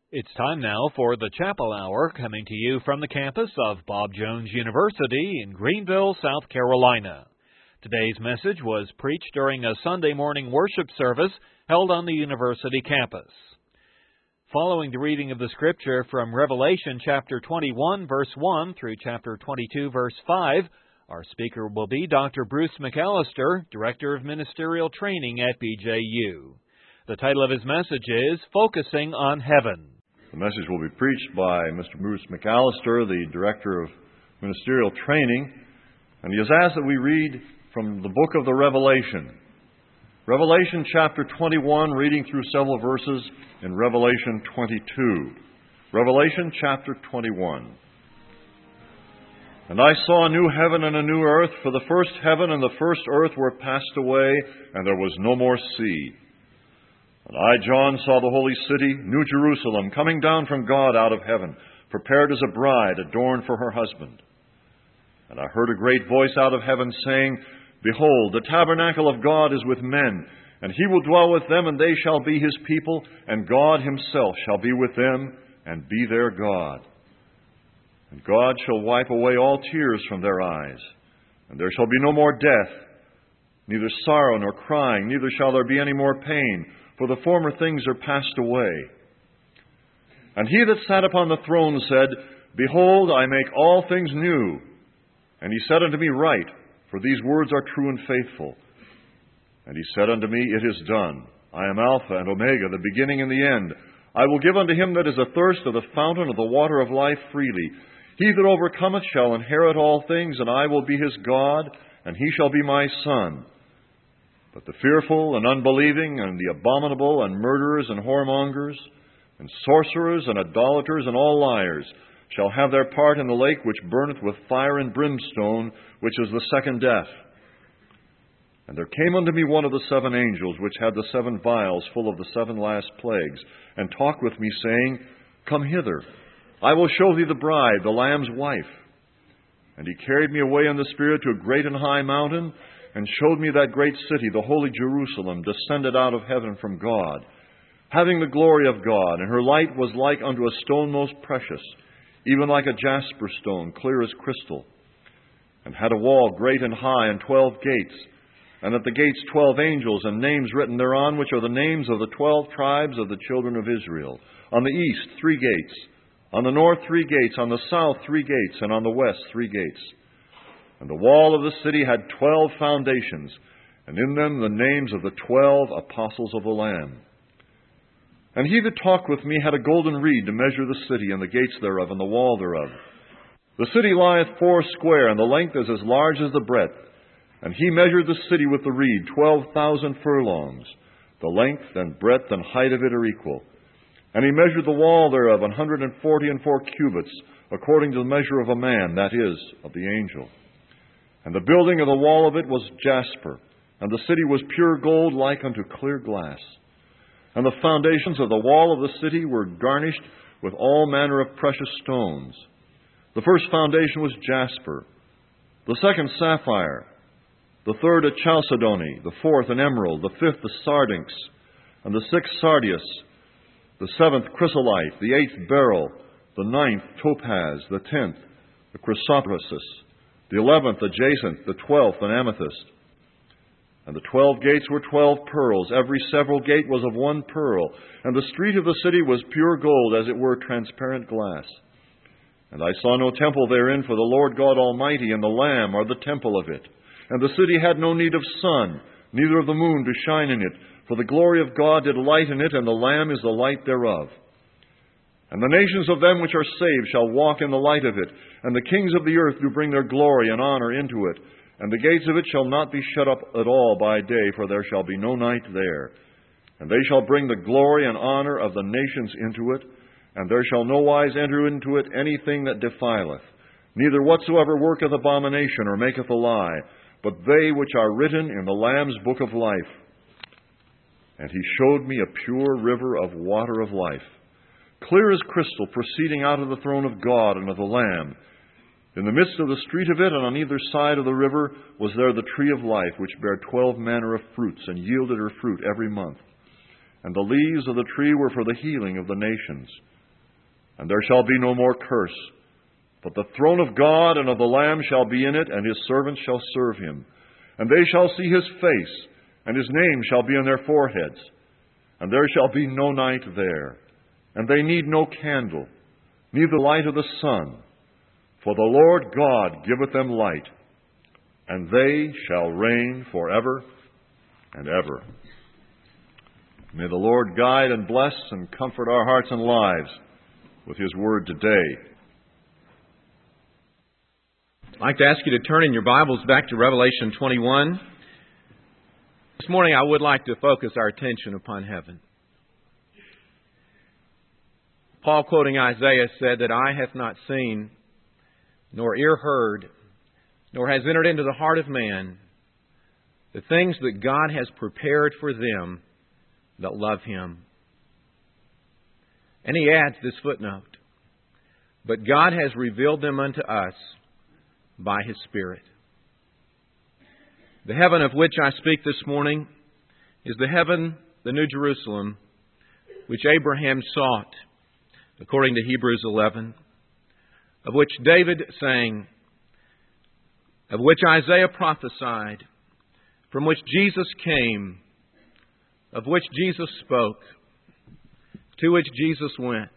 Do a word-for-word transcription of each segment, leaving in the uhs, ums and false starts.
It's time now for the Chapel Hour, coming to you from the campus of Bob Jones University in Greenville, South Carolina. Today's message was preached during a Sunday morning worship service held on the university campus. Following the reading of the Scripture from Revelation chapter twenty-one, verse one through chapter twenty-two, verse five, our speaker will be Doctor Bruce McAllister, Director of Ministerial Training at B J U. The title of his message is Focusing on Heaven. The message will be preached by Mister Bruce McAllister, the Director of Ministerial Training, and he has asked that we read from the book of the Revelation. Revelation chapter twenty-one, reading through several verses in Revelation twenty-two. Revelation chapter twenty-one. And I saw a new heaven and a new earth, for the first heaven and the first earth were passed away, and there was no more sea. And I, John, saw the holy city, New Jerusalem, coming down from God out of heaven, prepared as a bride adorned for her husband. And I heard a great voice out of heaven saying, Behold, the tabernacle of God is with men, and he will dwell with them, and they shall be his people, and God himself shall be with them, and be their God. And God shall wipe away all tears from their eyes, and there shall be no more death, neither sorrow nor crying, neither shall there be any more pain, for the former things are passed away. And he that sat upon the throne said, Behold, I make all things new. And he said unto me, Write, for these words are true and faithful. And he said unto me, It is done. I am Alpha and Omega, the beginning and the end. I will give unto him that is athirst of the fountain of the water of life freely. He that overcometh shall inherit all things, and I will be his God, and he shall be my son. But the fearful and unbelieving and the abominable and murderers and whoremongers and sorcerers and idolaters and all liars shall have their part in the lake which burneth with fire and brimstone, which is the second death. And there came unto me one of the seven angels, which had the seven vials full of the seven last plagues, and talked with me, saying, Come hither, I will show thee the bride, the Lamb's wife. And he carried me away in the Spirit to a great and high mountain, and showed me that great city, the holy Jerusalem, descended out of heaven from God, having the glory of God, and her light was like unto a stone most precious, even like a jasper stone, clear as crystal, and had a wall great and high, and twelve gates, and at the gates twelve angels, and names written thereon, which are the names of the twelve tribes of the children of Israel. On the east three gates, on the north three gates, on the south three gates, and on the west three gates. And the wall of the city had twelve foundations, and in them the names of the twelve apostles of the Lamb. And he that talked with me had a golden reed to measure the city, and the gates thereof, and the wall thereof. The city lieth four square, and the length is as large as the breadth. And he measured the city with the reed, twelve thousand furlongs. The length and breadth and height of it are equal. And he measured the wall thereof, an hundred and forty and four cubits, according to the measure of a man, that is, of the angel. And the building of the wall of it was jasper, and the city was pure gold like unto clear glass. And the foundations of the wall of the city were garnished with all manner of precious stones. The first foundation was jasper, the second sapphire, the third a chalcedony, the fourth an emerald, the fifth a sardonyx, and the sixth sardius, the seventh chrysolite, the eighth beryl, the ninth topaz, the tenth the chrysoprasus, the eleventh a jacinth, the twelfth an amethyst. And the twelve gates were twelve pearls. Every several gate was of one pearl. And the street of the city was pure gold, as it were transparent glass. And I saw no temple therein, for the Lord God Almighty and the Lamb are the temple of it. And the city had no need of sun, neither of the moon to shine in it, for the glory of God did light in it, and the Lamb is the light thereof. And the nations of them which are saved shall walk in the light of it, and the kings of the earth do bring their glory and honor into it. And the gates of it shall not be shut up at all by day, for there shall be no night there. And they shall bring the glory and honor of the nations into it, and there shall no wise enter into it anything that defileth, neither whatsoever worketh abomination or maketh a lie, but they which are written in the Lamb's book of life. And he showed me a pure river of water of life, clear as crystal, proceeding out of the throne of God and of the Lamb. In the midst of the street of it, and on either side of the river, was there the tree of life, which bare twelve manner of fruits, and yielded her fruit every month. And the leaves of the tree were for the healing of the nations. and there shall be no more curse. But the throne of God and of the Lamb shall be in it, and his servants shall serve him. And they shall see his face, and his name shall be on their foreheads. And there shall be no night there, and they need no candle, neither the light of the sun. For the Lord God giveth them light, and they shall reign forever and ever. May the Lord guide and bless and comfort our hearts and lives with his word today. I'd like to ask you to turn in your Bibles back to Revelation twenty-one. This morning I would like to focus our attention upon heaven. Paul, quoting Isaiah, said that eye hath not seen, nor ear heard, nor has entered into the heart of man the things that God has prepared for them that love Him. And he adds this footnote, but God has revealed them unto us by His Spirit. The heaven of which I speak this morning is the heaven, the New Jerusalem, which Abraham sought, according to Hebrews eleven, of which David sang, of which Isaiah prophesied, from which Jesus came, of which Jesus spoke, to which Jesus went,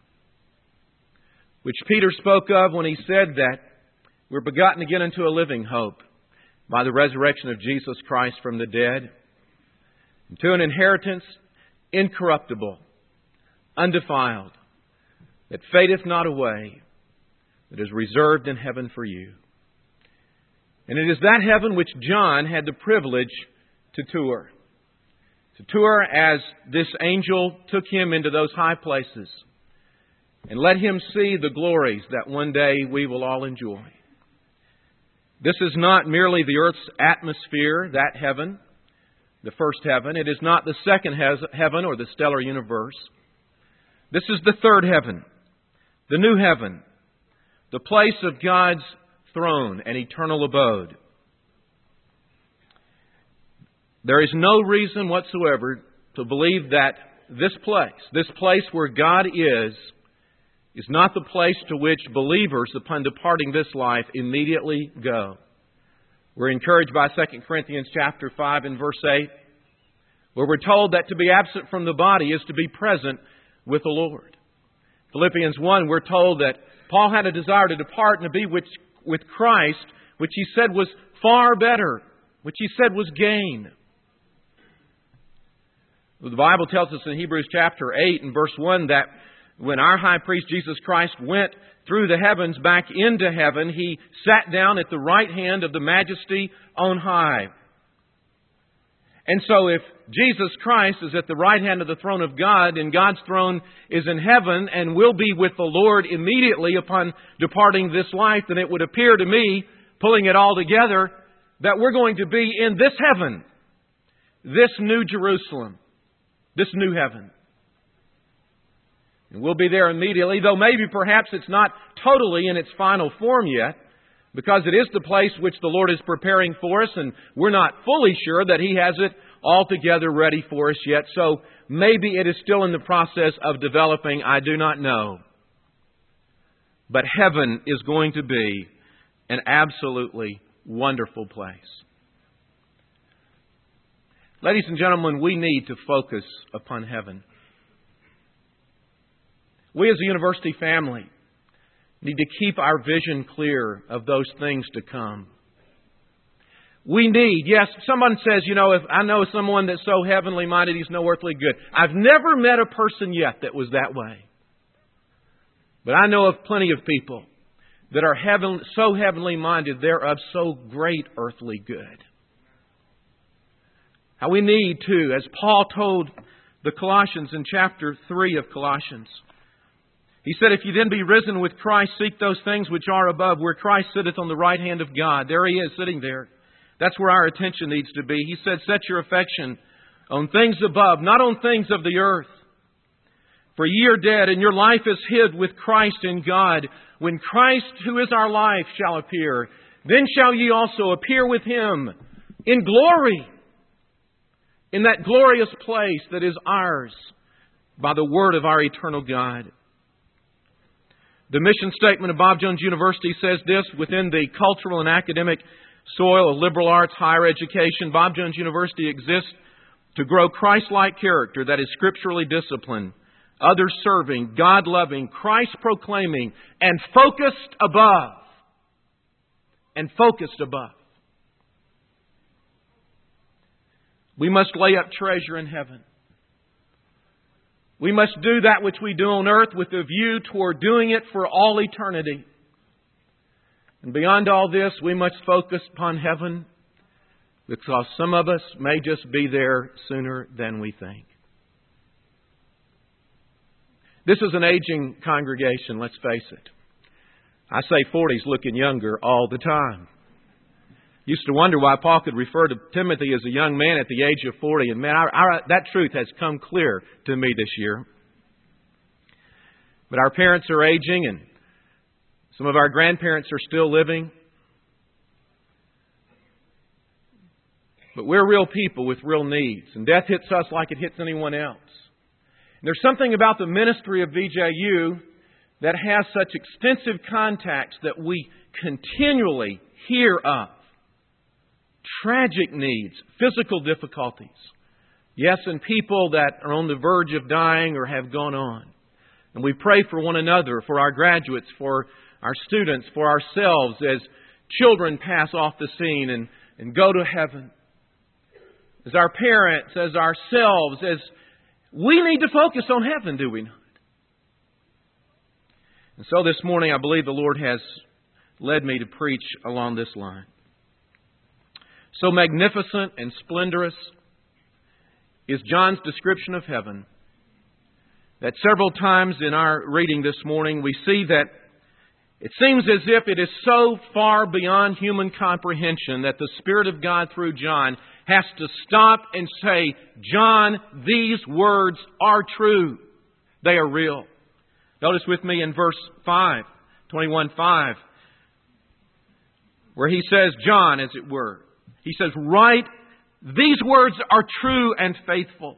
which Peter spoke of when he said that we're begotten again into a living hope by the resurrection of Jesus Christ from the dead, and to an inheritance incorruptible, undefiled, that fadeth not away, that is reserved in heaven for you. And it is that heaven which John had the privilege to tour. To tour as this angel took him into those high places and let him see the glories that one day we will all enjoy. This is not merely the earth's atmosphere, that heaven, the first heaven. It is not the second heaven or the stellar universe. This is the third heaven, the new heaven, the place of God's throne and eternal abode. There is no reason whatsoever to believe that this place, this place where God is, is not the place to which believers, upon departing this life, immediately go. We're encouraged by Second Corinthians chapter five and verse eight, where we're told that to be absent from the body is to be present with the Lord. Philippians one, we're told that Paul had a desire to depart and to be with, with Christ, which he said was far better, which he said was gain. The Bible tells us in Hebrews chapter eight and verse one that when our high priest Jesus Christ went through the heavens back into heaven, He sat down at the right hand of the Majesty on high. And so if Jesus Christ is at the right hand of the throne of God, and God's throne is in heaven and will be with the Lord immediately upon departing this life, then it would appear to me, pulling it all together, that we're going to be in this heaven, this new Jerusalem, this new heaven. And we'll be there immediately, though maybe perhaps it's not totally in its final form yet, because it is the place which the Lord is preparing for us, and we're not fully sure that He has it altogether ready for us yet. So maybe it is still in the process of developing. I do not know. But heaven is going to be an absolutely wonderful place. Ladies and gentlemen, we need to focus upon heaven. We as a university family need to keep our vision clear of those things to come. We need, yes, someone says, you know, if I know someone that's so heavenly minded, he's no earthly good. I've never met a person yet that was that way. But I know of plenty of people that are heaven, so heavenly minded, they're of so great earthly good. How we need to, as Paul told the Colossians in chapter three of Colossians, he said, if you then be risen with Christ, seek those things which are above, where Christ sitteth on the right hand of God. There He is, sitting there. That's where our attention needs to be. He said, set your affection on things above, not on things of the earth. For ye are dead, and your life is hid with Christ in God. When Christ, who is our life, shall appear, then shall ye also appear with Him in glory, in that glorious place that is ours by the word of our eternal God. The mission statement of Bob Jones University says this: within the cultural and academic soil of liberal arts higher education, Bob Jones University exists to grow Christ-like character that is scripturally disciplined, others-serving, God-loving, Christ-proclaiming, and focused above. And focused above. We must lay up treasure in heaven. We must do that which we do on earth with a view toward doing it for all eternity. And beyond all this, we must focus upon heaven, because some of us may just be there sooner than we think. This is an aging congregation, let's face it. I say forties looking younger all the time. Used to wonder why Paul could refer to Timothy as a young man at the age of forty. And man, our, our, that truth has come clear to me this year. But our parents are aging, and some of our grandparents are still living. But we're real people with real needs, and death hits us like it hits anyone else. And there's something about the ministry of V J U that has such extensive contacts that we continually hear of. Tragic needs, physical difficulties. Yes, and people that are on the verge of dying or have gone on. And we pray for one another, for our graduates, for our students, for ourselves as children pass off the scene and, and go to heaven. As our parents, as ourselves, as we need to focus on heaven, do we not? And so this morning I believe the Lord has led me to preach along this line. So magnificent and splendorous is John's description of heaven that several times in our reading this morning we see that it seems as if it is so far beyond human comprehension that the Spirit of God through John has to stop and say, John, these words are true. They are real. Notice with me in verse five, twenty-one five, where he says, John, as it were, he says, write, these words are true and faithful.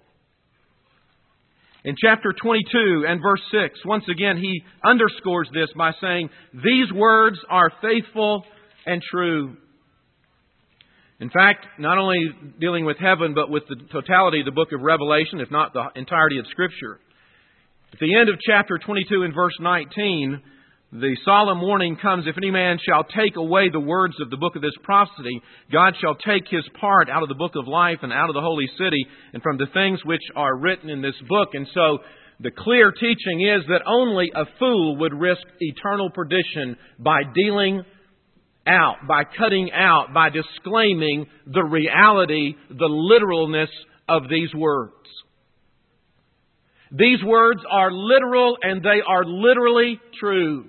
In chapter twenty-two and verse six, once again, he underscores this by saying, these words are faithful and true. In fact, not only dealing with heaven, but with the totality of the book of Revelation, if not the entirety of Scripture. At the end of chapter twenty-two and verse nineteen, the solemn warning comes, if any man shall take away the words of the book of this prophecy, God shall take his part out of the book of life and out of the holy city and from the things which are written in this book. And so the clear teaching is that only a fool would risk eternal perdition by dealing out, by cutting out, by disclaiming the reality, the literalness of these words. These words are literal and they are literally true.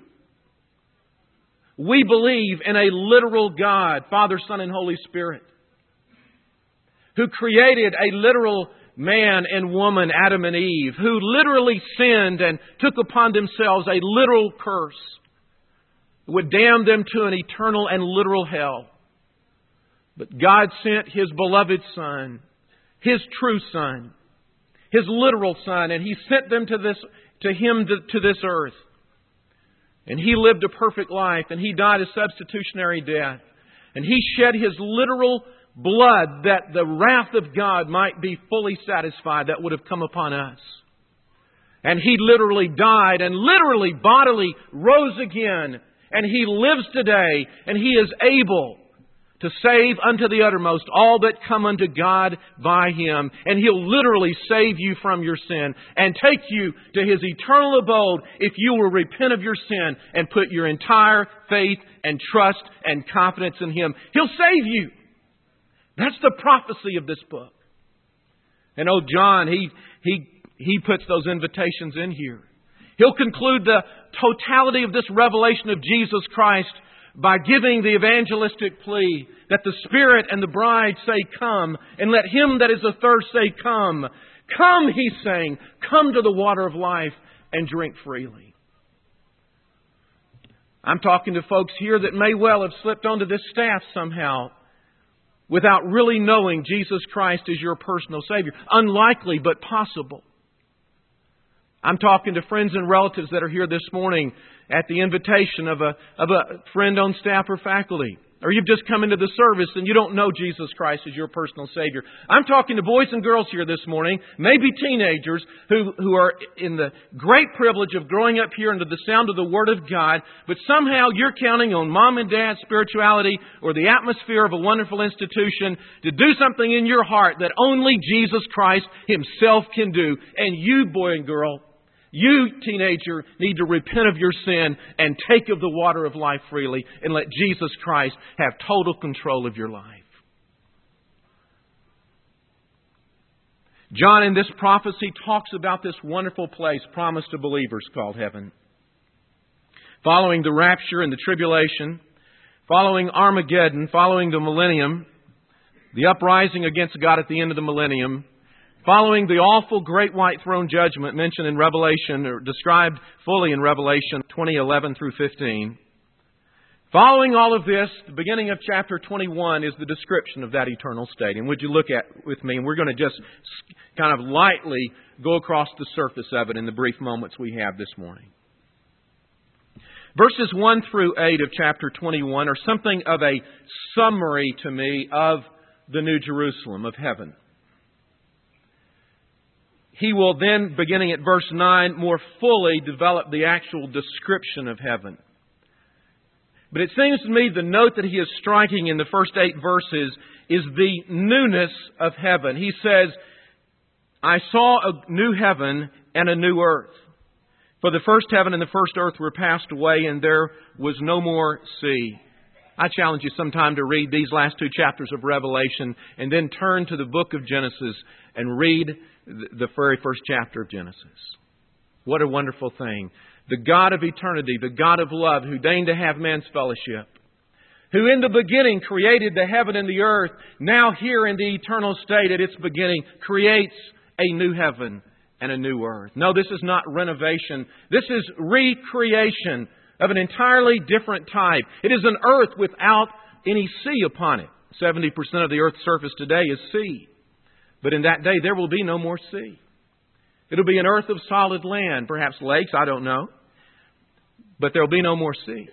We believe in a literal God, Father, Son, and Holy Spirit, who created a literal man and woman, Adam and Eve, who literally sinned and took upon themselves a literal curse that would damn them to an eternal and literal hell. But God sent His beloved Son, His true Son, His literal Son, and He sent them to this, to Him to this earth. And He lived a perfect life, and He died a substitutionary death. And He shed His literal blood that the wrath of God might be fully satisfied that would have come upon us. And He literally died and literally bodily rose again. And He lives today, and He is able to save unto the uttermost all that come unto God by Him. And He'll literally save you from your sin and take you to His eternal abode if you will repent of your sin and put your entire faith and trust and confidence in Him. He'll save you. That's the prophecy of this book. And oh, John, he, he, he puts those invitations in here. He'll conclude the totality of this revelation of Jesus Christ by giving the evangelistic plea that the Spirit and the bride say, come, and let him that is athirst say, come. Come, He's saying, come to the water of life and drink freely. I'm talking to folks here that may well have slipped onto this staff somehow without really knowing Jesus Christ as your personal Savior. Unlikely, but possible. I'm talking to friends and relatives that are here this morning at the invitation of a, of a friend on staff or faculty. Or you've just come into the service and you don't know Jesus Christ as your personal Savior. I'm talking to boys and girls here this morning, maybe teenagers, who, who are in the great privilege of growing up here under the sound of the Word of God, but somehow you're counting on mom and dad's spirituality or the atmosphere of a wonderful institution to do something in your heart that only Jesus Christ Himself can do. And you, boy and girl, you, teenager, need to repent of your sin and take of the water of life freely and let Jesus Christ have total control of your life. John in this prophecy talks about this wonderful place promised to believers called heaven. Following the rapture and the tribulation, following Armageddon, following the millennium, the uprising against God at the end of the millennium, following the awful great white throne judgment mentioned in Revelation, or described fully in Revelation twenty eleven through fifteen. Following all of this, the beginning of chapter twenty-one is the description of that eternal state. And would you look at with me? And we're going to just kind of lightly go across the surface of it in the brief moments we have this morning. Verses one through eight of chapter twenty-one are something of a summary to me of the New Jerusalem, of heaven. He will then, beginning at verse nine, more fully develop the actual description of heaven. But it seems to me the note that he is striking in the first eight verses is the newness of heaven. He says, I saw a new heaven and a new earth. For the first heaven and the first earth were passed away, and there was no more sea. I challenge you sometime to read these last two chapters of Revelation and then turn to the book of Genesis and read the very first chapter of Genesis. What a wonderful thing. The God of eternity, the God of love, who deigned to have man's fellowship, who in the beginning created the heaven and the earth, now here in the eternal state at its beginning, creates a new heaven and a new earth. No, this is not renovation. This is recreation of an entirely different type. It is an earth without any sea upon it. seventy percent of the earth's surface today is sea. But in that day, there will be no more sea. It'll be an earth of solid land, perhaps lakes, I don't know. But there will be no more sea.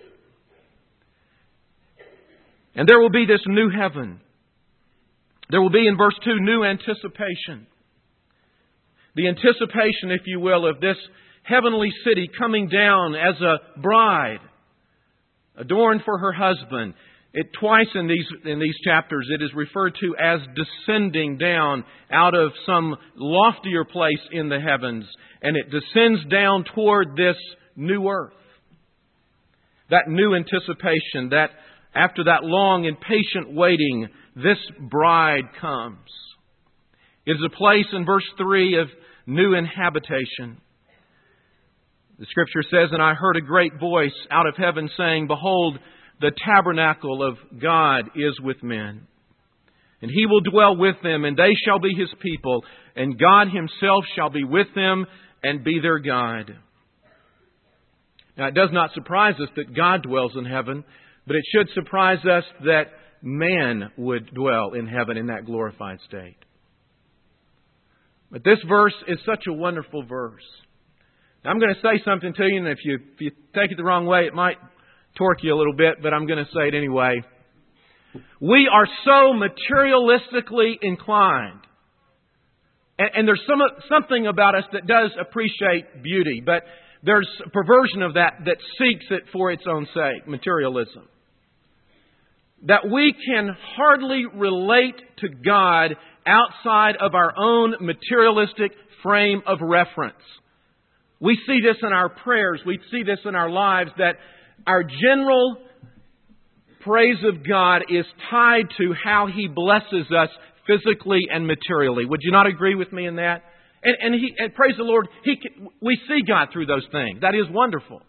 And there will be this new heaven. There will be, in verse two, new anticipation. The anticipation, if you will, of this heavenly city coming down as a bride, adorned for her husband. It twice in these in these chapters it is referred to as descending down out of some loftier place in the heavens, and it descends down toward this new earth. That new anticipation, that after that long and patient waiting, this bride comes. It is a place in verse three of new inhabitation. The Scripture says, and I heard a great voice out of heaven saying, behold, the tabernacle of God is with men. And He will dwell with them, and they shall be His people, and God Himself shall be with them and be their God. Now, it does not surprise us that God dwells in heaven, but it should surprise us that man would dwell in heaven in that glorified state. But this verse is such a wonderful verse. Now, I'm going to say something to you, and if you, if you take it the wrong way, it might torque you a little bit, but I'm going to say it anyway. We are so materialistically inclined. And, and there's some, something about us that does appreciate beauty, but there's a perversion of that that seeks it for its own sake, materialism. That we can hardly relate to God outside of our own materialistic frame of reference. We see this in our prayers. We see this in our lives, that our general praise of God is tied to how He blesses us physically and materially. Would you not agree with me in that? And, and, he, and praise the Lord, he can, we see God through those things. That is wonderful.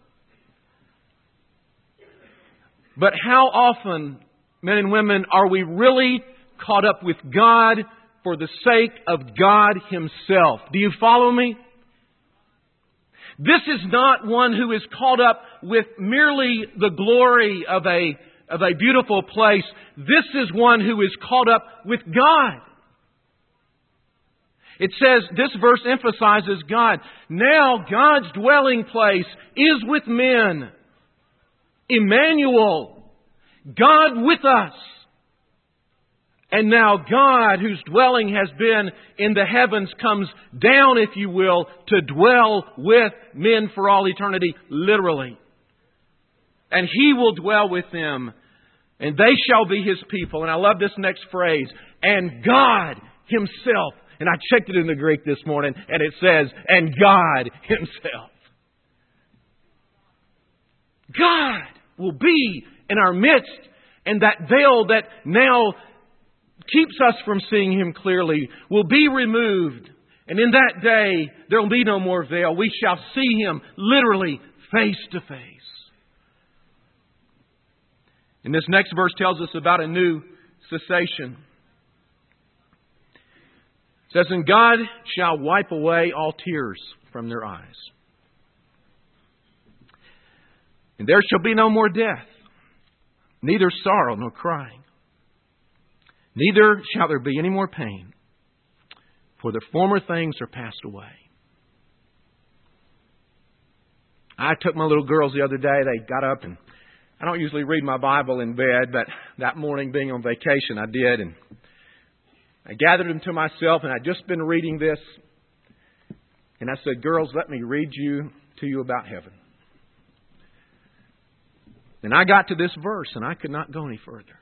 But how often, men and women, are we really caught up with God for the sake of God Himself? Do you follow me? This is not one who is caught up with merely the glory of a, of a beautiful place. This is one who is caught up with God. It says, this verse emphasizes God. Now God's dwelling place is with men. Emmanuel, God with us. And now God, whose dwelling has been in the heavens, comes down, if you will, to dwell with men for all eternity, literally. And He will dwell with them, and they shall be His people. And I love this next phrase, and God Himself. And I checked it in the Greek this morning, and it says, and God Himself. God will be in our midst, and that veil that now keeps us from seeing Him clearly will be removed. And in that day, there will be no more veil. We shall see Him literally face to face. And this next verse tells us about a new cessation. It says, and God shall wipe away all tears from their eyes. And there shall be no more death, neither sorrow nor crying. Neither shall there be any more pain, for the former things are passed away. I took my little girls the other day. They got up, and I don't usually read my Bible in bed, but that morning, being on vacation, I did. And I gathered them to myself, and I'd just been reading this. And I said, girls, let me read you to you about heaven. And I got to this verse, and I could not go any further.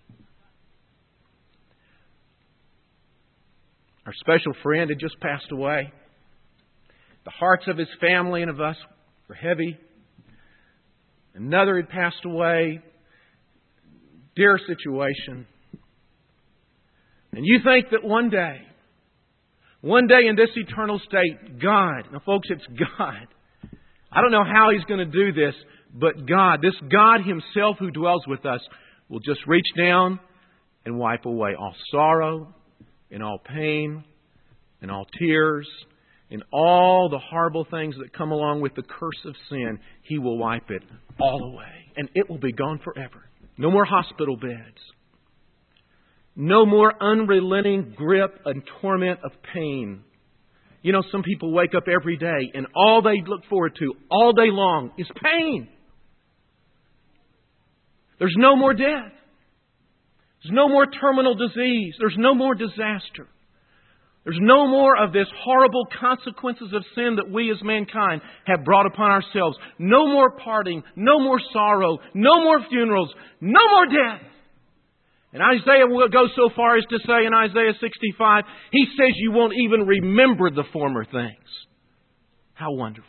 Our special friend had just passed away. The hearts of his family and of us were heavy. Another had passed away. Dear situation. And you think that one day, one day in this eternal state, God, now folks, it's God. I don't know how He's going to do this, but God, this God Himself who dwells with us, will just reach down and wipe away all sorrow, in all pain, in all tears, in all the horrible things that come along with the curse of sin. He will wipe it all away. And it will be gone forever. No more hospital beds. No more unrelenting grip and torment of pain. You know, some people wake up every day and all they look forward to all day long is pain. There's no more death. There's no more terminal disease. There's no more disaster. There's no more of this horrible consequences of sin that we as mankind have brought upon ourselves. No more parting. No more sorrow. No more funerals. No more death. And Isaiah will go so far as to say in Isaiah sixty-five, he says you won't even remember the former things. How wonderful.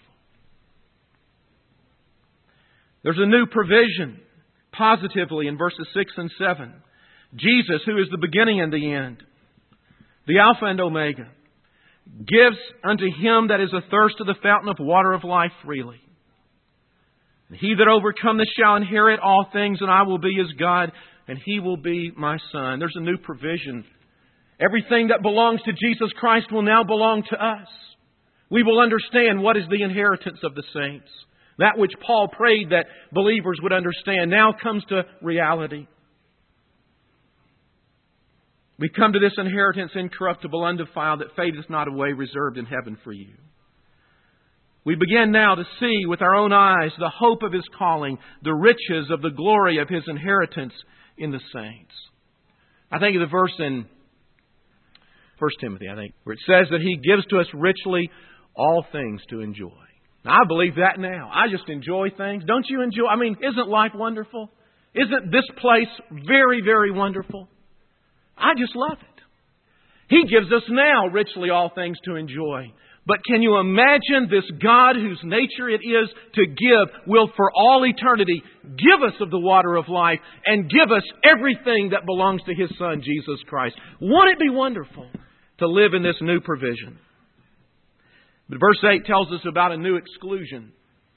There's a new provision positively in verses six and seven. Jesus, who is the beginning and the end, the Alpha and Omega, gives unto him that is athirst of the fountain of water of life freely. And he that overcometh shall inherit all things, and I will be his God, and he will be my son. There's a new provision. Everything that belongs to Jesus Christ will now belong to us. We will understand what is the inheritance of the saints. That which Paul prayed that believers would understand now comes to reality. We come to this inheritance incorruptible, undefiled, that fadeth not away, reserved in heaven for you. We begin now to see with our own eyes the hope of His calling, the riches of the glory of His inheritance in the saints. I think of the verse in First Timothy, I think, where it says that He gives to us richly all things to enjoy. Now, I believe that now. I just enjoy things. Don't you enjoy? I mean, isn't life wonderful? Isn't this place very, very wonderful? I just love it. He gives us now richly all things to enjoy. But can you imagine this God whose nature it is to give will for all eternity give us of the water of life and give us everything that belongs to His Son, Jesus Christ? Won't it be wonderful to live in this new provision? But verse eight tells us about a new exclusion.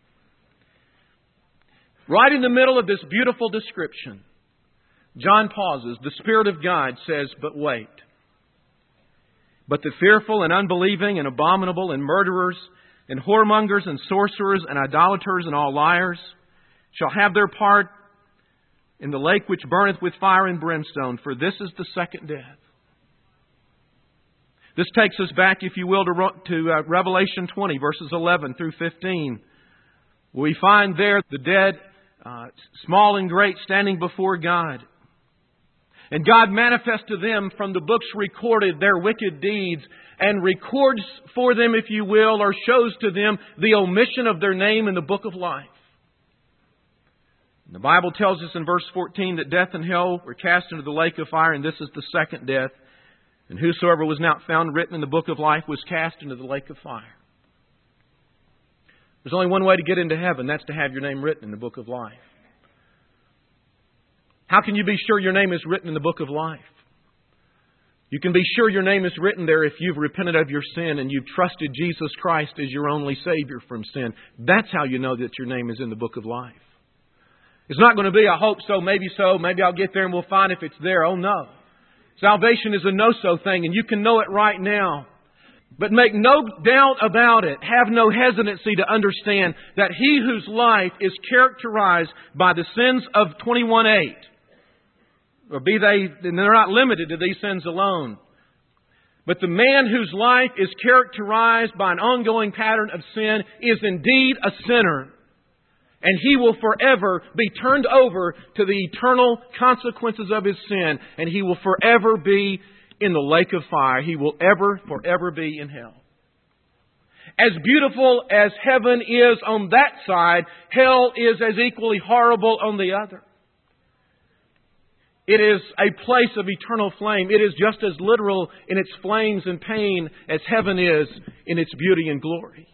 Right in the middle of this beautiful description, John pauses. The Spirit of God says, but wait. But the fearful and unbelieving and abominable and murderers and whoremongers and sorcerers and idolaters and all liars shall have their part in the lake which burneth with fire and brimstone, for this is the second death. This takes us back, if you will, to, to uh, Revelation twenty, verses eleven through fifteen. We find there the dead, uh, small and great, standing before God. And God manifests to them from the books recorded their wicked deeds and records for them, if you will, or shows to them the omission of their name in the book of life. The Bible tells us in verse fourteen that death and hell were cast into the lake of fire, and this is the second death. And whosoever was not found written in the book of life was cast into the lake of fire. There's only one way to get into heaven. That's to have your name written in the book of life. How can you be sure your name is written in the book of life? You can be sure your name is written there if you've repented of your sin and you've trusted Jesus Christ as your only Savior from sin. That's how you know that your name is in the book of life. It's not going to be, I hope so, maybe so, maybe I'll get there and we'll find if it's there. Oh no. Salvation is a no-so thing, and you can know it right now. But make no doubt about it. Have no hesitancy to understand that he whose life is characterized by the sins of twenty-one eight, or be they, and they're not limited to these sins alone, but the man whose life is characterized by an ongoing pattern of sin is indeed a sinner. And he will forever be turned over to the eternal consequences of his sin. And he will forever be in the lake of fire. He will ever, forever be in hell. As beautiful as heaven is on that side, hell is as equally horrible on the other. It is a place of eternal flame. It is just as literal in its flames and pain as heaven is in its beauty and glory.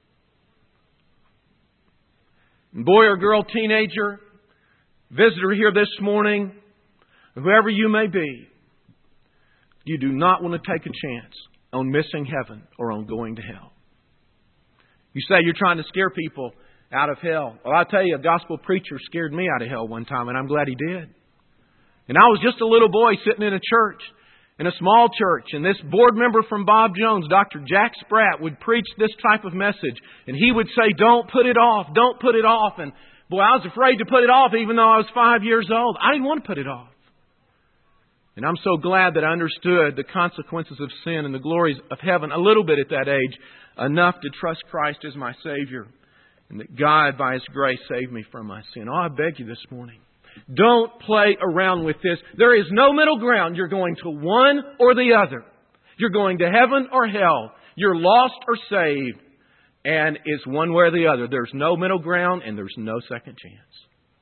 Boy or girl, teenager, visitor here this morning, whoever you may be, you do not want to take a chance on missing heaven or on going to hell. You say you're trying to scare people out of hell. Well, I'll tell you, a gospel preacher scared me out of hell one time, and I'm glad he did. And I was just a little boy sitting in a church, in a small church, and this board member from Bob Jones, Doctor Jack Spratt, would preach this type of message. And he would say, don't put it off, don't put it off. And boy, I was afraid to put it off even though I was five years old. I didn't want to put it off. And I'm so glad that I understood the consequences of sin and the glories of heaven a little bit at that age, enough to trust Christ as my Savior, and that God, by His grace, saved me from my sin. Oh, I beg you this morning, don't play around with this. There is no middle ground. You're going to one or the other. You're going to heaven or hell. You're lost or saved. And it's one way or the other. There's no middle ground and there's no second chance.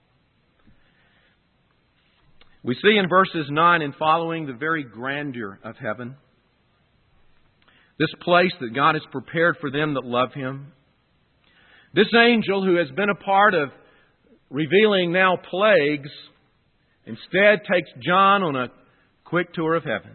We see in verses nine and following the very grandeur of heaven. This place that God has prepared for them that love Him. This angel who has been a part of revealing now plagues, instead takes John on a quick tour of heaven.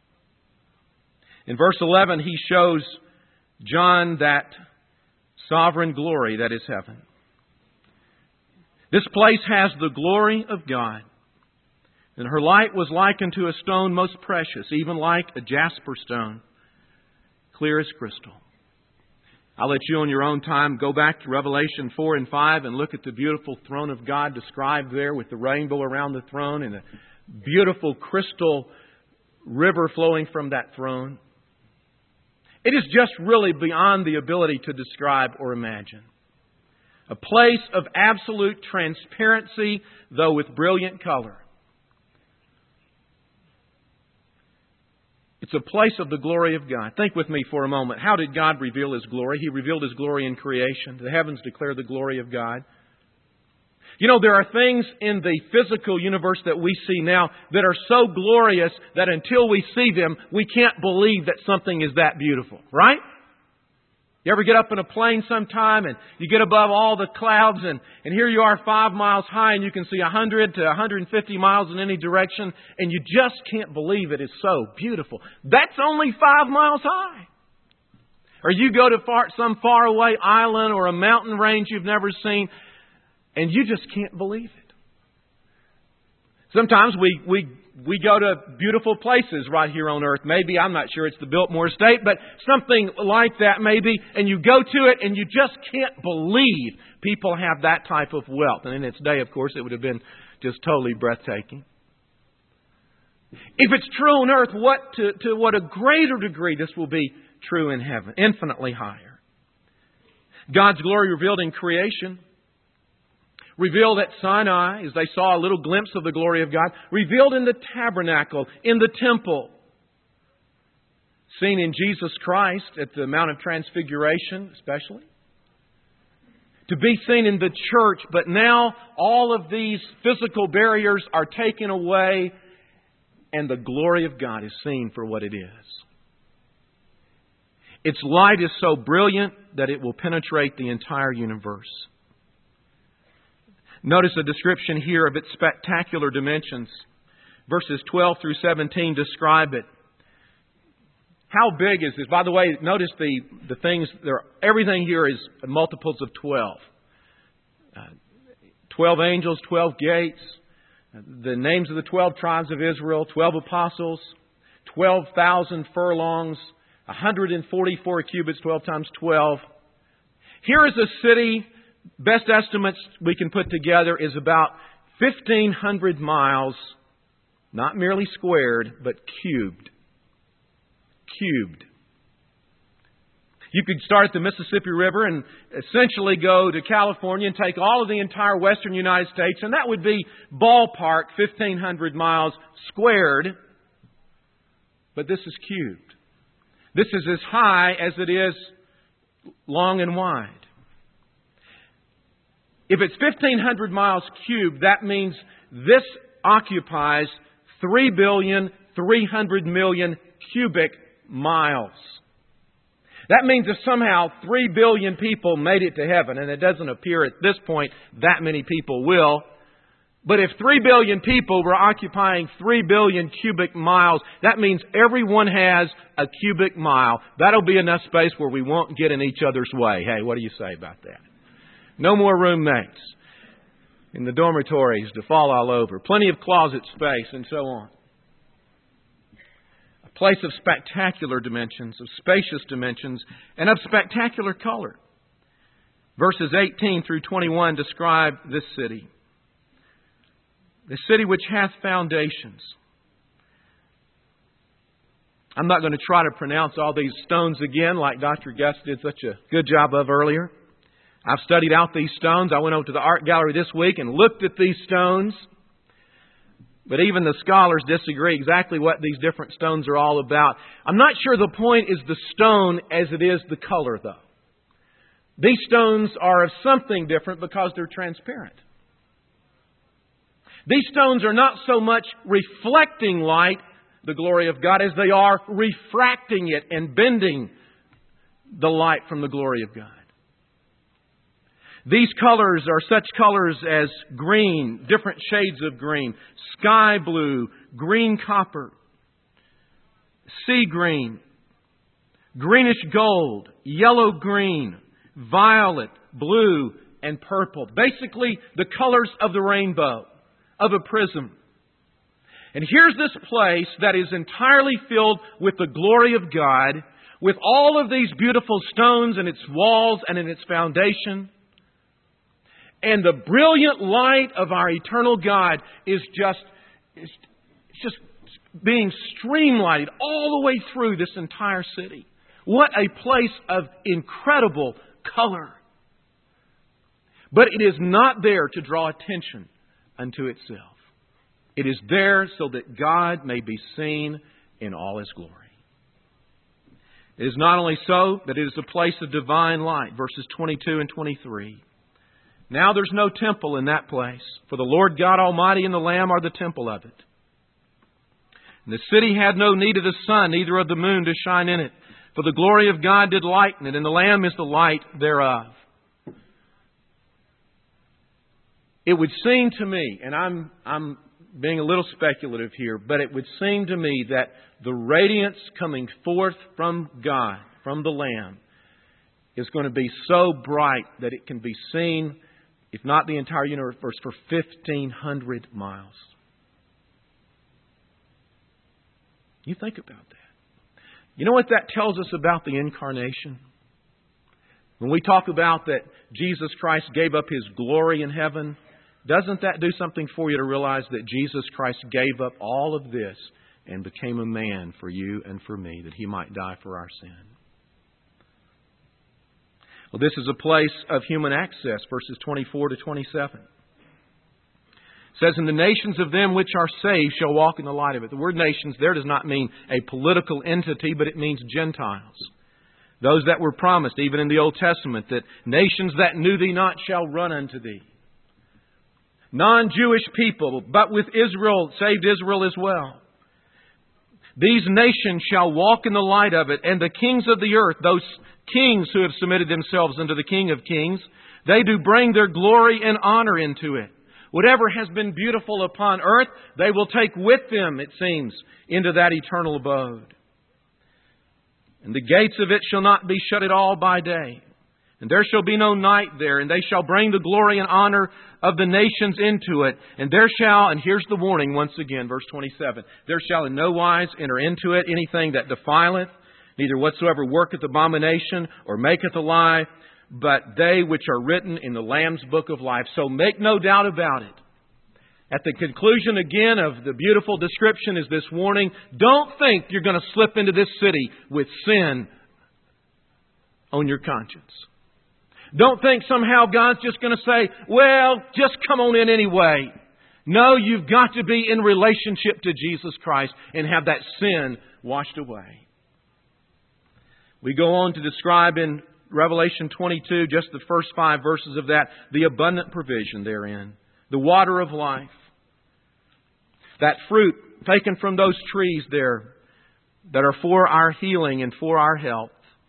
In verse eleven, he shows John that sovereign glory that is heaven. This place has the glory of God. And her light was likened to a stone most precious, even like a jasper stone, clear as crystal. I'll let you on your own time go back to Revelation four and five and look at the beautiful throne of God described there with the rainbow around the throne and a beautiful crystal river flowing from that throne. It is just really beyond the ability to describe or imagine. A place of absolute transparency, though with brilliant color. It's a place of the glory of God. Think with me for a moment. How did God reveal His glory? He revealed His glory in creation. The heavens declare the glory of God. You know, there are things in the physical universe that we see now that are so glorious that until we see them, we can't believe that something is that beautiful. Right? You ever get up in a plane sometime and you get above all the clouds and, and here you are five miles high and you can see one hundred to one hundred fifty miles in any direction and you just can't believe it is so beautiful. That's only five miles high. Or you go to far, some faraway island or a mountain range you've never seen and you just can't believe it. Sometimes we, we, we go to beautiful places right here on earth. Maybe, I'm not sure it's the Biltmore Estate, but something like that maybe. And you go to it and you just can't believe people have that type of wealth. And in its day, of course, it would have been just totally breathtaking. If it's true on earth, what to, to what a greater degree this will be true in heaven, infinitely higher. God's glory revealed in creation, revealed at Sinai as they saw a little glimpse of the glory of God, revealed in the tabernacle, in the temple, seen in Jesus Christ at the Mount of Transfiguration especially, to be seen in the church, but now all of these physical barriers are taken away and the glory of God is seen for what it is. Its light is so brilliant that it will penetrate the entire universe. Notice a description here of its spectacular dimensions. Verses twelve through seventeen describe it. How big is this? By the way, notice the, the things, there, everything here is multiples of twelve. Uh, twelve angels, twelve gates, the names of the twelve tribes of Israel, twelve apostles, twelve thousand furlongs, one hundred forty-four cubits, twelve times twelve. Here is a city, best estimates we can put together is about fifteen hundred miles, not merely squared, but cubed. Cubed. You could start at the Mississippi River and essentially go to California and take all of the entire western United States, and that would be ballpark fifteen hundred miles squared. But this is cubed. This is as high as it is long and wide. If it's fifteen hundred miles cubed, that means this occupies three billion three hundred million cubic miles. That means if somehow three billion people made it to heaven, and it doesn't appear at this point that many people will, but if three billion people were occupying three billion cubic miles, that means everyone has a cubic mile. That'll be enough space where we won't get in each other's way. Hey, what do you say about that? No more roommates in the dormitories to fall all over. Plenty of closet space and so on. A place of spectacular dimensions, of spacious dimensions, and of spectacular color. Verses eighteen through twenty-one describe this city. The city which hath foundations. I'm not going to try to pronounce all these stones again like Doctor Gus did such a good job of earlier. I've studied out these stones. I went over to the art gallery this week and looked at these stones. But even the scholars disagree exactly what these different stones are all about. I'm not sure the point is the stone as it is the color, though. These stones are of something different because they're transparent. These stones are not so much reflecting light, the glory of God, as they are refracting it and bending the light from the glory of God. These colors are such colors as green, different shades of green, sky blue, green copper, sea green, greenish gold, yellow green, violet, blue, and purple. Basically, the colors of the rainbow, of a prism. And here's this place that is entirely filled with the glory of God, with all of these beautiful stones in its walls and in its foundation. And the brilliant light of our eternal God is just, is just being streamlined all the way through this entire city. What a place of incredible color. But it is not there to draw attention unto itself. It is there so that God may be seen in all His glory. It is not only so, but it is a place of divine light. Verses twenty-two and twenty-three. Now there's no temple in that place, for the Lord God Almighty and the Lamb are the temple of it. And the city had no need of the sun, neither of the moon to shine in it, for the glory of God did lighten it, and the Lamb is the light thereof. It would seem to me, and I'm I'm being a little speculative here, but it would seem to me that the radiance coming forth from God, from the Lamb, is going to be so bright that it can be seen, if not the entire universe, for fifteen hundred miles. You think about that. You know what that tells us about the incarnation? When we talk about that Jesus Christ gave up His glory in heaven, doesn't that do something for you to realize that Jesus Christ gave up all of this and became a man for you and for me, that He might die for our sin. Well, this is a place of human access, verses twenty-four to twenty-seven. It says, "And the nations of them which are saved shall walk in the light of it." The word nations there does not mean a political entity, but it means Gentiles. Those that were promised, even in the Old Testament, that nations that knew Thee not shall run unto Thee. Non-Jewish people, but with Israel, saved Israel as well. These nations shall walk in the light of it, and the kings of the earth, those kings who have submitted themselves unto the King of Kings, they do bring their glory and honor into it. Whatever has been beautiful upon earth, they will take with them, it seems, into that eternal abode. And the gates of it shall not be shut at all by day. And there shall be no night there, and they shall bring the glory and honor of the nations into it. And there shall, and here's the warning once again, verse twenty-seven, there shall in no wise enter into it anything that defileth, neither whatsoever worketh abomination or maketh a lie, but they which are written in the Lamb's book of life. So make no doubt about it. At the conclusion again of the beautiful description is this warning: don't think you're going to slip into this city with sin on your conscience. Don't think somehow God's just going to say, well, just come on in anyway. No, you've got to be in relationship to Jesus Christ and have that sin washed away. We go on to describe in Revelation twenty-two, just the first five verses of that, the abundant provision therein. The water of life. That fruit taken from those trees there that are for our healing and for our health.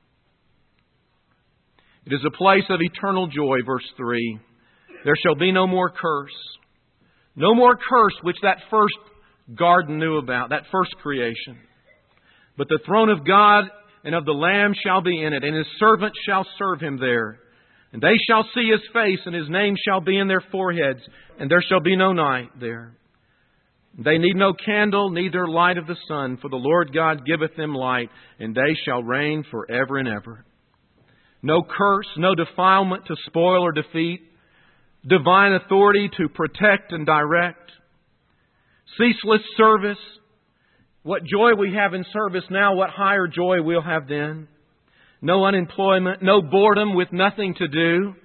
It is a place of eternal joy, verse three. There shall be no more curse. No more curse which that first garden knew about, that first creation. But the throne of God and of the Lamb shall be in it, and His servants shall serve Him there. And they shall see His face, and His name shall be in their foreheads, and there shall be no night there. They need no candle, neither light of the sun, for the Lord God giveth them light, and they shall reign forever and ever. No curse, no defilement to spoil or defeat, divine authority to protect and direct, ceaseless service. What joy we have in service now, what higher joy we'll have then. No unemployment, no boredom with nothing to do,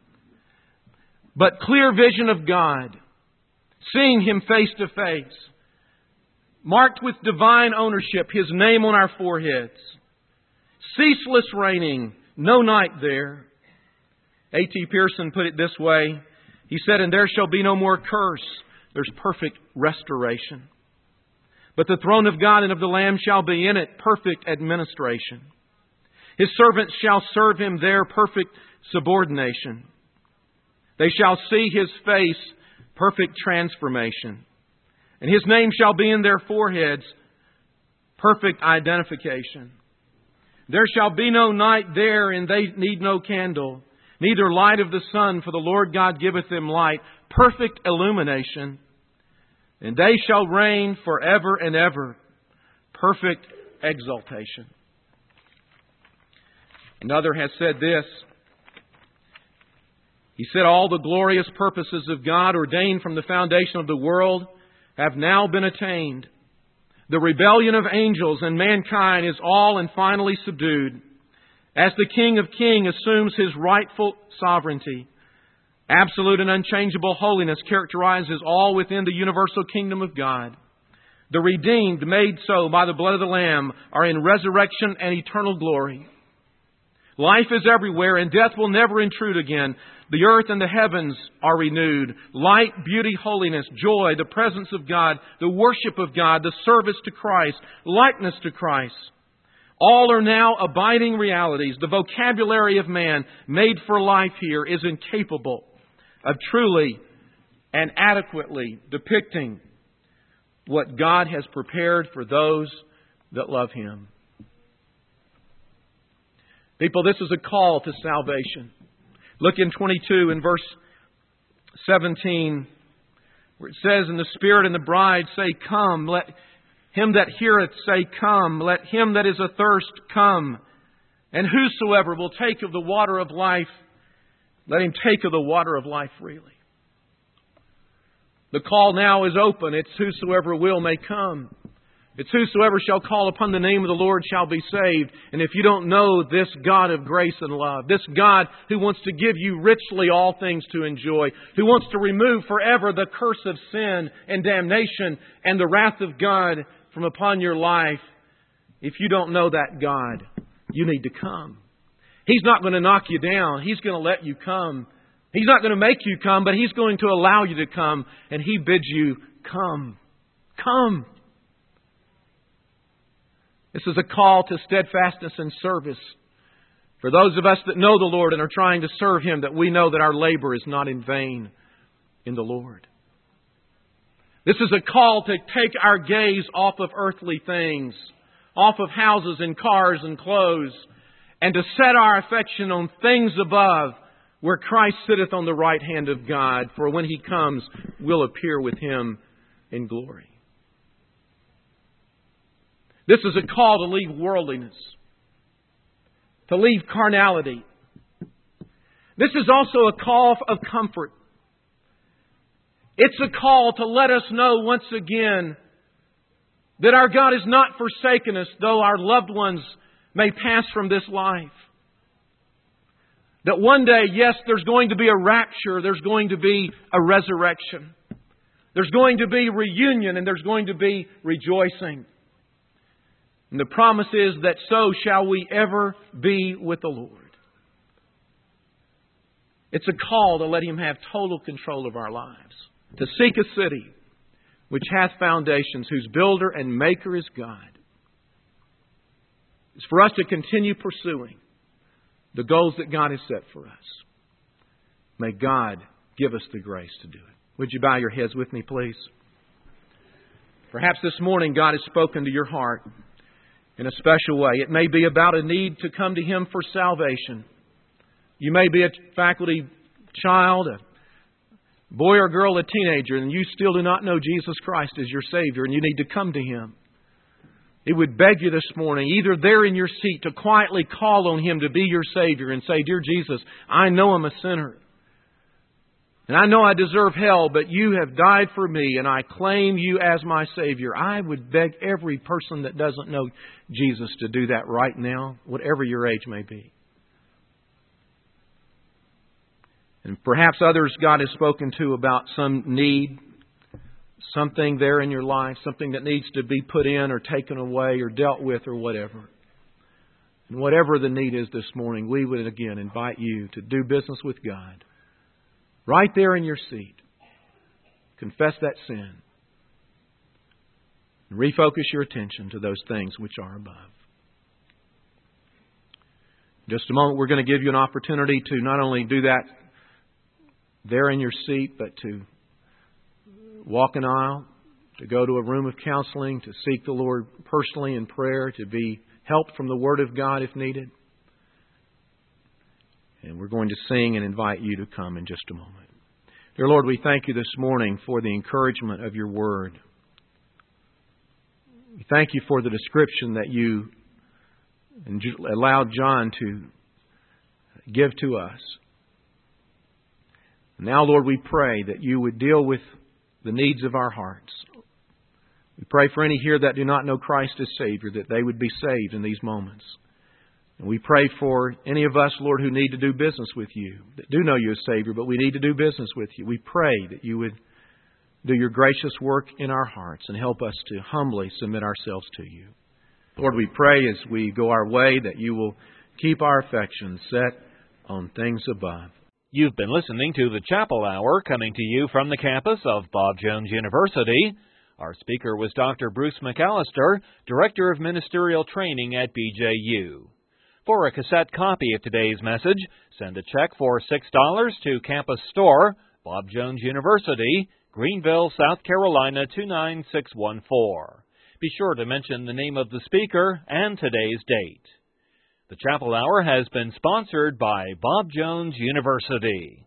but clear vision of God, seeing Him face to face, marked with divine ownership, His name on our foreheads, ceaseless reigning, no night there. A T Pearson put it this way. He said, "And there shall be no more curse." There's perfect restoration. "But the throne of God and of the Lamb shall be in it, perfect administration. His servants shall serve Him there, perfect subordination. They shall see His face, perfect transformation. And His name shall be in their foreheads, perfect identification. There shall be no night there, and they need no candle, neither light of the sun, for the Lord God giveth them light, perfect illumination. And they shall reign forever and ever, perfect exaltation." Another has said this. He said, "All the glorious purposes of God ordained from the foundation of the world have now been attained. The rebellion of angels and mankind is all and finally subdued, as the King of Kings assumes His rightful sovereignty. Absolute and unchangeable holiness characterizes all within the universal kingdom of God. The redeemed, made so by the blood of the Lamb, are in resurrection and eternal glory. Life is everywhere, and death will never intrude again. The earth and the heavens are renewed. Light, beauty, holiness, joy, the presence of God, the worship of God, the service to Christ, likeness to Christ. All are now abiding realities. The vocabulary of man made for life here is incapable of truly and adequately depicting what God has prepared for those that love Him. People, this is a call to salvation. Look in twenty-two in verse seventeen, where it says, "And the Spirit and the bride say, Come. Let him that heareth say, Come. Let him that is athirst come. And whosoever will take of the water of life, let him take of the water of life freely." The call now is open. It's whosoever will may come. It's whosoever shall call upon the name of the Lord shall be saved. And if you don't know this God of grace and love, this God who wants to give you richly all things to enjoy, who wants to remove forever the curse of sin and damnation and the wrath of God from upon your life, if you don't know that God, you need to come. He's not going to knock you down. He's going to let you come. He's not going to make you come, but He's going to allow you to come. And He bids you come. Come. This is a call to steadfastness and service. For those of us that know the Lord and are trying to serve Him, that we know that our labor is not in vain in the Lord. This is a call to take our gaze off of earthly things, off of houses and cars and clothes, and to set our affection on things above, where Christ sitteth on the right hand of God. For when He comes, we'll appear with Him in glory. This is a call to leave worldliness, to leave carnality. This is also a call of comfort. It's a call to let us know once again that our God has not forsaken us, though our loved ones may pass from this life. That one day, yes, there's going to be a rapture, there's going to be a resurrection. There's going to be reunion and there's going to be rejoicing. And the promise is that so shall we ever be with the Lord. It's a call to let Him have total control of our lives. To seek a city which hath foundations, whose builder and maker is God. It's for us to continue pursuing the goals that God has set for us. May God give us the grace to do it. Would you bow your heads with me, please? Perhaps this morning God has spoken to your heart in a special way. It may be about a need to come to Him for salvation. You may be a faculty child, a boy or girl, a teenager, and you still do not know Jesus Christ as your Savior, and you need to come to Him. It would beg you this morning, either there in your seat, to quietly call on Him to be your Savior and say, "Dear Jesus, I know I'm a sinner. And I know I deserve hell, but You have died for me, and I claim You as my Savior." I would beg every person that doesn't know Jesus to do that right now, whatever your age may be. And perhaps others God has spoken to about some need, something there in your life, something that needs to be put in or taken away or dealt with or whatever. And whatever the need is this morning, we would again invite you to do business with God. Right there in your seat. Confess that sin. And refocus your attention to those things which are above. In just a moment, we're going to give you an opportunity to not only do that there in your seat, but to walk an aisle, to go to a room of counseling, to seek the Lord personally in prayer, to be helped from the Word of God if needed. And we're going to sing and invite you to come in just a moment. Dear Lord, we thank You this morning for the encouragement of Your Word. We thank You for the description that You allowed John to give to us. Now, Lord, we pray that You would deal with the needs of our hearts. We pray for any here that do not know Christ as Savior, that they would be saved in these moments. And we pray for any of us, Lord, who need to do business with You, that do know You as Savior, but we need to do business with You. We pray that You would do Your gracious work in our hearts and help us to humbly submit ourselves to You. Lord, we pray as we go our way that You will keep our affections set on things above. You've been listening to the Chapel Hour, coming to you from the campus of Bob Jones University. Our speaker was Doctor Bruce McAllister, Director of Ministerial Training at B J U. For a cassette copy of today's message, send a check for six dollars to Campus Store, Bob Jones University, Greenville, South Carolina two nine six one four. Be sure to mention the name of the speaker and today's date. The Chapel Hour has been sponsored by Bob Jones University.